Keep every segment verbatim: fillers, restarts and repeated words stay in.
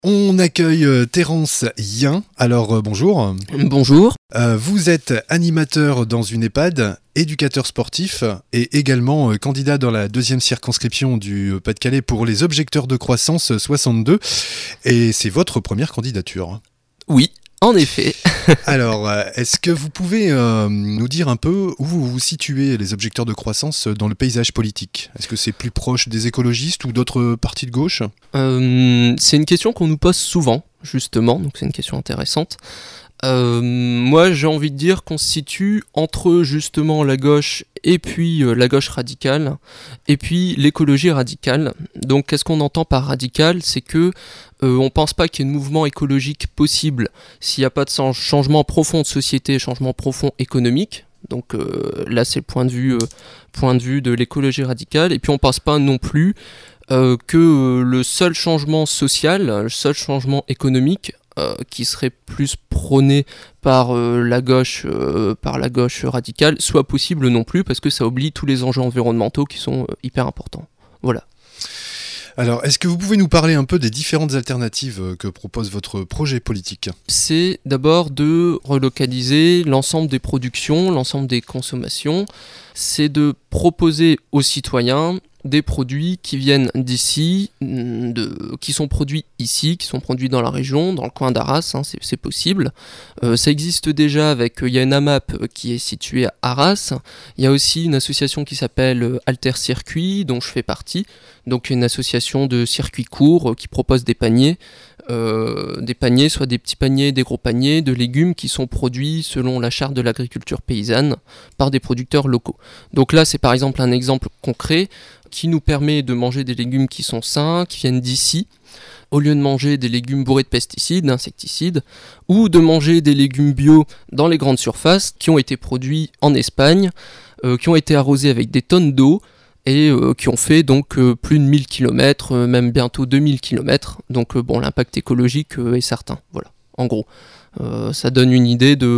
On accueille euh, Terence Yin. Alors euh, bonjour. Bonjour. Euh, vous êtes animateur dans une EHPAD, éducateur sportif et également euh, candidat dans la deuxième circonscription du Pas-de-Calais pour les objecteurs de croissance soixante-deux. Et c'est votre première candidature. Oui, en effet. Alors, euh, est-ce que vous pouvez euh, nous dire un peu où vous vous situez, les objecteurs de croissance, dans le paysage politique ? Est-ce que c'est plus proche des écologistes ou d'autres partis de gauche ? euh, C'est une question qu'on nous pose souvent, justement, donc c'est une question intéressante. Euh, moi, j'ai envie de dire qu'on se situe entre justement la gauche et puis euh, la gauche radicale et puis l'écologie radicale. Donc, qu'est-ce qu'on entend par radical ? C'est que euh, on pense pas qu'il y ait de mouvement écologique possible s'il n'y a pas de changement profond de société, changement profond économique. Donc euh, là, c'est le point de vue, euh, point de vue de l'écologie radicale. Et puis, on pense pas non plus euh, que euh, le seul changement social, le seul changement économique Euh, qui serait plus prôné par euh, la gauche, euh, par la gauche radicale, soit possible non plus, parce que ça oublie tous les enjeux environnementaux qui sont euh, hyper importants. Voilà. Alors, est-ce que vous pouvez nous parler un peu des différentes alternatives que propose votre projet politique ? C'est d'abord de relocaliser l'ensemble des productions, l'ensemble des consommations. C'est de proposer aux citoyens des produits qui viennent d'ici, de, qui sont produits ici, qui sont produits dans la région, dans le coin d'Arras, hein, c'est, c'est possible. Euh, ça existe déjà avec, il y a une AMAP qui est située à Arras, il y a aussi une association qui s'appelle Alter Circuit, dont je fais partie, donc une association de circuits courts qui propose des paniers, euh, des paniers, soit des petits paniers, des gros paniers, de légumes qui sont produits selon la charte de l'agriculture paysanne par des producteurs locaux. Donc là, c'est par exemple un exemple concret qui nous permet de manger des légumes qui sont sains, qui viennent d'ici, au lieu de manger des légumes bourrés de pesticides, d'insecticides, ou de manger des légumes bio dans les grandes surfaces qui ont été produits en Espagne, euh, qui ont été arrosés avec des tonnes d'eau, et euh, qui ont fait donc euh, plus de mille kilomètres, euh, même bientôt deux mille kilomètres. Donc euh, bon, l'impact écologique euh, est certain, voilà, en gros. Euh, ça donne une idée de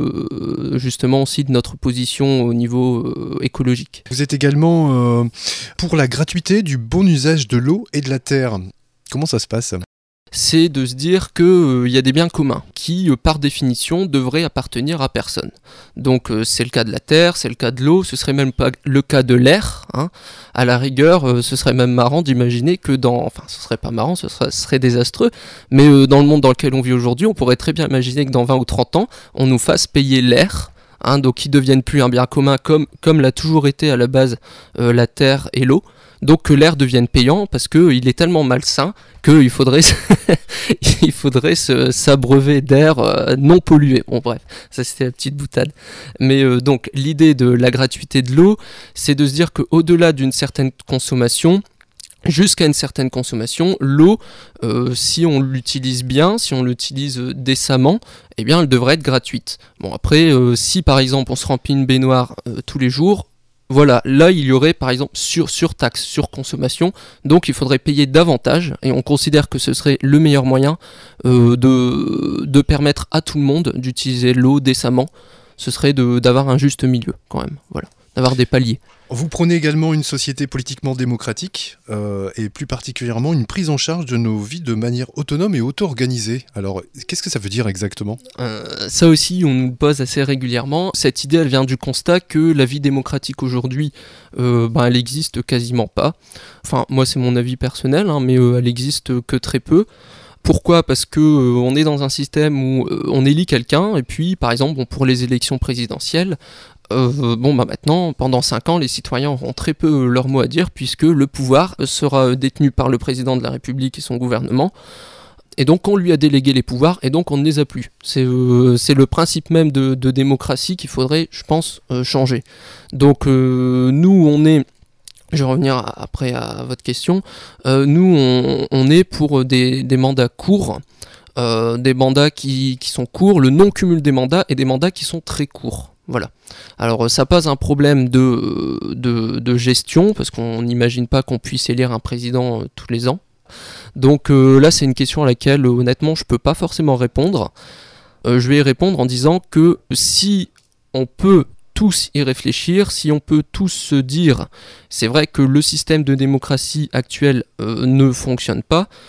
euh, justement aussi de notre position au niveau euh, écologique. Vous êtes également euh, pour la gratuité du bon usage de l'eau et de la terre. Comment ça se passe ? C'est de se dire qu'il euh, y a des biens communs qui, euh, par définition, devraient appartenir à personne. Donc euh, c'est le cas de la terre, c'est le cas de l'eau, ce serait même pas le cas de l'air. Hein. À la rigueur, euh, ce serait même marrant d'imaginer que dans... Enfin, ce serait pas marrant, ce serait, ce serait désastreux, mais euh, dans le monde dans lequel on vit aujourd'hui, on pourrait très bien imaginer que dans vingt ou trente ans, on nous fasse payer l'air, hein, donc qui ne devienne plus un bien commun comme, comme l'a toujours été à la base euh, la terre et l'eau. Donc que l'air devienne payant parce qu'il est tellement malsain qu'il faudrait, il faudrait se, s'abreuver d'air euh, non pollué. Bon bref, ça c'était la petite boutade. Mais euh, donc l'idée de la gratuité de l'eau, c'est de se dire qu'au-delà d'une certaine consommation, jusqu'à une certaine consommation, l'eau, euh, si on l'utilise bien, si on l'utilise décemment, eh bien elle devrait être gratuite. Bon après, euh, si par exemple on se remplit une baignoire euh, tous les jours, voilà, là il y aurait par exemple sur, surtaxe, surconsommation, donc il faudrait payer davantage, et on considère que ce serait le meilleur moyen euh, de, de permettre à tout le monde d'utiliser l'eau décemment, ce serait de, d'avoir un juste milieu quand même, voilà, d'avoir des paliers. Vous prônez également une société politiquement démocratique euh, et plus particulièrement une prise en charge de nos vies de manière autonome et auto-organisée. Alors, qu'est-ce que ça veut dire exactement ? euh, Ça aussi, on nous le pose assez régulièrement. Cette idée, elle vient du constat que la vie démocratique aujourd'hui, euh, ben, elle existe quasiment pas. Enfin, moi, c'est mon avis personnel, hein, mais euh, elle existe que très peu. Pourquoi ? Parce que euh, on est dans un système où euh, on élit quelqu'un, et puis, par exemple, bon, pour les élections présidentielles, Euh, bon bah maintenant, pendant cinq ans, les citoyens auront très peu leur mot à dire puisque le pouvoir sera détenu par le président de la République et son gouvernement. Et donc on lui a délégué les pouvoirs et donc on ne les a plus. C'est, euh, c'est le principe même de, de démocratie qu'il faudrait, je pense, euh, changer. Donc euh, nous on est... Je vais revenir après à votre question. Euh, nous on, on est pour des, des mandats courts. Euh, des mandats qui, qui sont courts, le non-cumul des mandats et des mandats qui sont très courts. Voilà. Alors ça pose un problème de, de, de gestion, parce qu'on n'imagine pas qu'on puisse élire un président euh, tous les ans. Donc euh, là c'est une question à laquelle euh, honnêtement je peux pas forcément répondre. Euh, je vais y répondre en disant que si on peut tous y réfléchir, si on peut tous se dire c'est vrai que le système de démocratie actuel euh, ne fonctionne pas,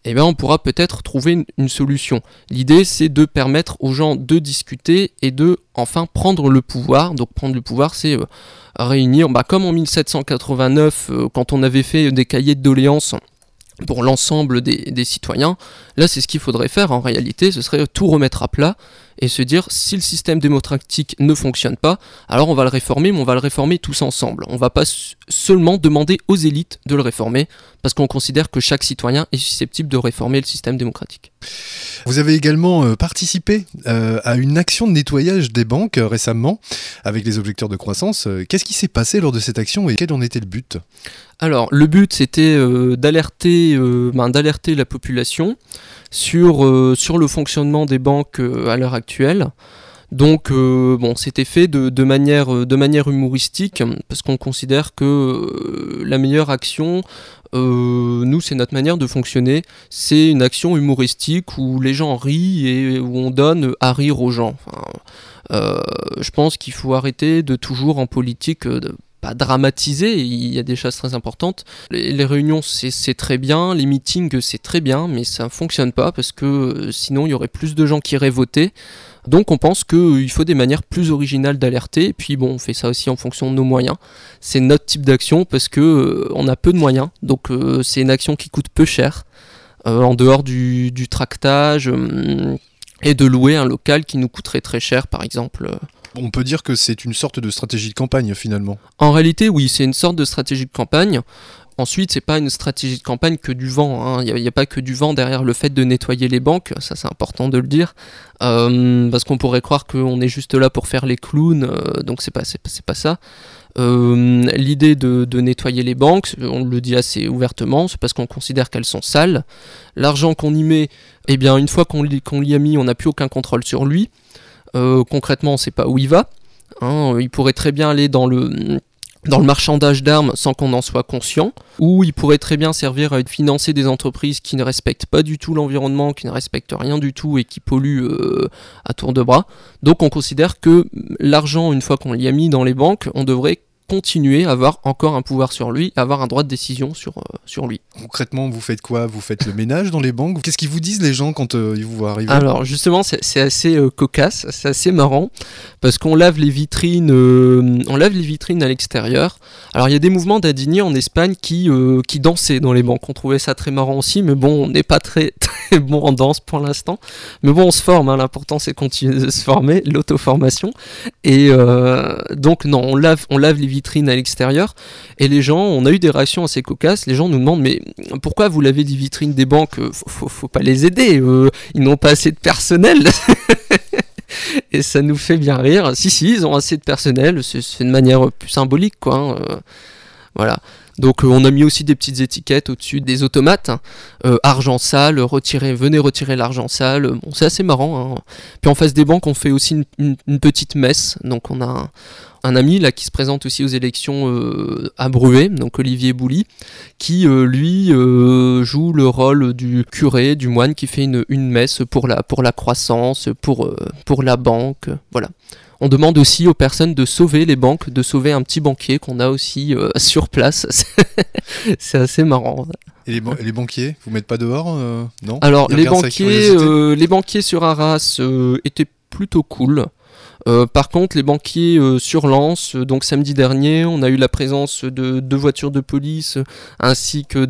eh bien on pourra peut-être trouver une, une solution. L'idée, c'est de permettre aux gens de discuter et de enfin prendre le pouvoir. Donc prendre le pouvoir, c'est euh, réunir, bah, comme en mille sept cent quatre-vingt-neuf, euh, quand on avait fait des cahiers de doléances pour l'ensemble des, des citoyens. Là, c'est ce qu'il faudrait faire en réalité, ce serait tout remettre à plat et se dire, si le système démocratique ne fonctionne pas, alors on va le réformer, mais on va le réformer tous ensemble. On va pas s- seulement demander aux élites de le réformer, parce qu'on considère que chaque citoyen est susceptible de réformer le système démocratique. Vous avez également euh, participé euh, à une action de nettoyage des banques euh, récemment, avec les objecteurs de croissance. Euh, Qu'est-ce qui s'est passé lors de cette action et quel en était le but ? Alors, le but, c'était euh, d'alerter, euh, ben, d'alerter la population sur, euh, sur le fonctionnement des banques euh, à l'heure actuelle. Donc, euh, bon, c'était fait de, de, manière, de manière humoristique, parce qu'on considère que euh, la meilleure action, euh, nous, c'est notre manière de fonctionner. C'est une action humoristique où les gens rient et où on donne à rire aux gens. Enfin, euh, je pense qu'il faut arrêter de toujours en politique... Euh, de, pas dramatiser, il y a des choses très importantes. Les, les réunions, c'est, c'est très bien, les meetings, c'est très bien, mais ça ne fonctionne pas parce que euh, sinon, il y aurait plus de gens qui iraient voter. Donc, on pense qu'il euh, faut des manières plus originales d'alerter. Et puis, bon, on fait ça aussi en fonction de nos moyens. C'est notre type d'action parce que euh, on a peu de moyens. Donc, euh, c'est une action qui coûte peu cher, euh, en dehors du, du tractage euh, et de louer un local qui nous coûterait très cher, par exemple. Euh, On peut dire que c'est une sorte de stratégie de campagne finalement. En réalité, oui, c'est une sorte de stratégie de campagne. Ensuite, c'est pas une stratégie de campagne que du vent. Hein. Il n'y a, a pas que du vent derrière le fait de nettoyer les banques. Ça, c'est important de le dire. Euh, parce qu'on pourrait croire qu'on est juste là pour faire les clowns. Euh, donc, c'est pas, c'est, c'est pas ça. Euh, l'idée de, de nettoyer les banques, on le dit assez ouvertement, c'est parce qu'on considère qu'elles sont sales. L'argent qu'on y met, eh bien, une fois qu'on l'y, qu'on l'y a mis, on n'a plus aucun contrôle sur lui. Euh, concrètement, on ne sait pas où il va. Hein, il pourrait très bien aller dans le, dans le marchandage d'armes sans qu'on en soit conscient, ou il pourrait très bien servir à financer des entreprises qui ne respectent pas du tout l'environnement, qui ne respectent rien du tout et qui polluent euh, à tour de bras. Donc on considère que l'argent, une fois qu'on l'y a mis dans les banques, on devrait continuer à avoir encore un pouvoir sur lui, avoir un droit de décision sur, euh, sur lui. Concrètement, vous faites quoi ? Vous faites le ménage dans les banques ? Qu'est-ce qu'ils vous disent les gens quand euh, ils vous voient arriver ? Alors justement, c'est, c'est assez euh, cocasse, c'est assez marrant, parce qu'on lave les vitrines, euh, on lave les vitrines à l'extérieur. Alors il y a des mouvements d'indignés en Espagne qui, euh, qui dansaient dans les banques. On trouvait ça très marrant aussi, mais bon, on n'est pas très, très bon en danse pour l'instant. Mais bon, on se forme, hein, l'important c'est continuer de se former, l'auto-formation. Et euh, donc non, on lave, on lave les vitrines à l'extérieur, et les gens, on a eu des réactions assez cocasses. Les gens nous demandent, mais pourquoi vous lavez des vitrines des banques ? faut, faut, faut pas les aider, euh, ils n'ont pas assez de personnel. Et ça nous fait bien rire. Si si, ils ont assez de personnel, c'est, c'est une manière plus symbolique, quoi, hein, euh, voilà. Donc euh, on a mis aussi des petites étiquettes au-dessus des automates, hein. euh, argent sale, retirez, venez retirer l'argent sale. Bon, c'est assez marrant, hein. Puis en face des banques, on fait aussi une, une, une petite messe. Donc on a un, un ami là qui se présente aussi aux élections euh, à Bruay, donc Olivier Bouly, qui euh, lui euh, joue le rôle du curé, du moine, qui fait une, une messe pour la, pour la croissance, pour, euh, pour la banque, voilà. On demande aussi aux personnes de sauver les banques, de sauver un petit banquier qu'on a aussi euh, sur place. C'est assez marrant. Et les, ban- les banquiers, vous mettez pas dehors euh, non ? Alors Ils les regardent ça avec banquiers, curiosité euh, les banquiers sur Arras euh, étaient plutôt cool. Euh, par contre, les banquiers euh, sur Lens, euh, donc samedi dernier, on a eu la présence de deux voitures de police ainsi que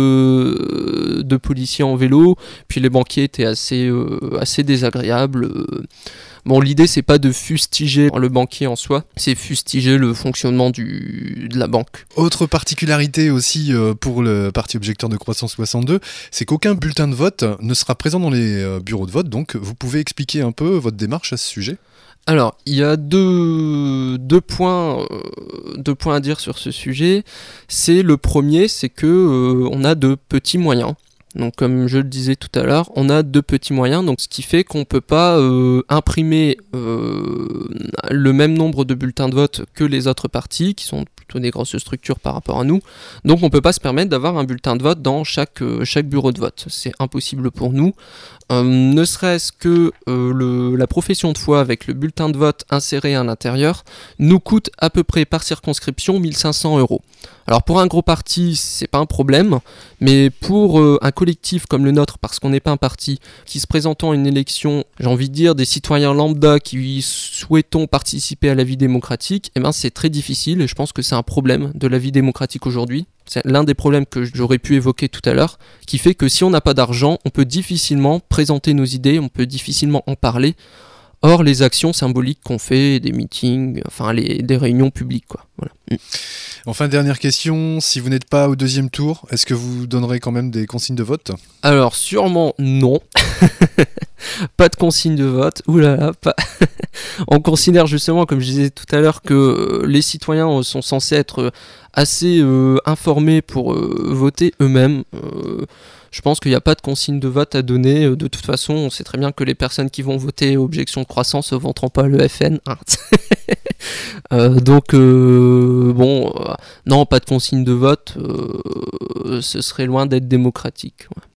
de, de policiers en vélo. Puis les banquiers étaient assez, euh, assez désagréables. Euh, Bon, l'idée, c'est pas de fustiger le banquier en soi, c'est fustiger le fonctionnement du, de la banque. Autre particularité aussi euh, pour le parti objecteur de croissance soixante-deux, c'est qu'aucun bulletin de vote ne sera présent dans les euh, bureaux de vote, donc vous pouvez expliquer un peu votre démarche à ce sujet ? Alors, il y a deux, deux, points, euh, deux points à dire sur ce sujet. C'est le premier, c'est que euh, on a de petits moyens. Donc comme je le disais tout à l'heure, on a de petits moyens, donc ce qui fait qu'on ne peut pas euh, imprimer euh, le même nombre de bulletins de vote que les autres partis, qui sont plutôt des grosses structures par rapport à nous. Donc on ne peut pas se permettre d'avoir un bulletin de vote dans chaque, euh, chaque bureau de vote. C'est impossible pour nous. Euh, ne serait-ce que euh, le, la profession de foi avec le bulletin de vote inséré à l'intérieur nous coûte à peu près par circonscription mille cinq cents euros. Alors pour un gros parti, c'est pas un problème, mais pour euh, un collectif comme le nôtre, parce qu'on n'est pas un parti, qui se présentant à une élection, j'ai envie de dire des citoyens lambda qui souhaitons participer à la vie démocratique, eh ben c'est très difficile et je pense que c'est un problème de la vie démocratique aujourd'hui. C'est l'un des problèmes que j'aurais pu évoquer tout à l'heure, qui fait que si on n'a pas d'argent, on peut difficilement présenter nos idées, on peut difficilement en parler. Or, les actions symboliques qu'on fait, des meetings, enfin les, des réunions publiques, quoi. Voilà. Enfin, dernière question, si vous n'êtes pas au deuxième tour, est-ce que vous donnerez quand même des consignes de vote ? Alors, sûrement non. Pas de consignes de vote. Ouh là là, pas... On considère justement, comme je disais tout à l'heure, que les citoyens sont censés être assez euh, informés pour euh, voter eux-mêmes. Euh, je pense qu'il n'y a pas de consigne de vote à donner. De toute façon, on sait très bien que les personnes qui vont voter objection de croissance ne voteront pas le F N. Hein. euh, donc, euh, bon, euh, non, pas de consigne de vote. Euh, ce serait loin d'être démocratique. Ouais.